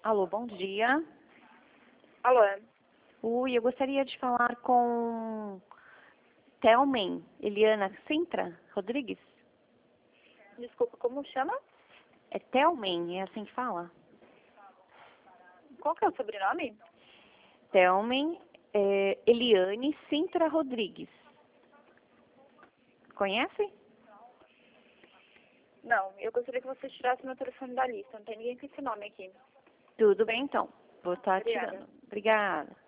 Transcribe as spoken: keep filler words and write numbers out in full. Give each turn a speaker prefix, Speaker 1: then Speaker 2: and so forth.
Speaker 1: Alô, bom dia.
Speaker 2: Alô?
Speaker 1: Oi, eu gostaria de falar com Thelmen Eliana Sintra Rodrigues.
Speaker 2: Desculpa, como chama?
Speaker 1: É Thelmen, é assim que fala?
Speaker 2: Qual que é o sobrenome?
Speaker 1: Thelmen é, Eliane Sintra Rodrigues. Conhece?
Speaker 2: Não, eu gostaria que você tirasse meu telefone da lista. Não tem ninguém com esse nome aqui.
Speaker 1: Tudo bem, então. Vou estar
Speaker 2: Obrigada.
Speaker 1: tirando. Obrigada.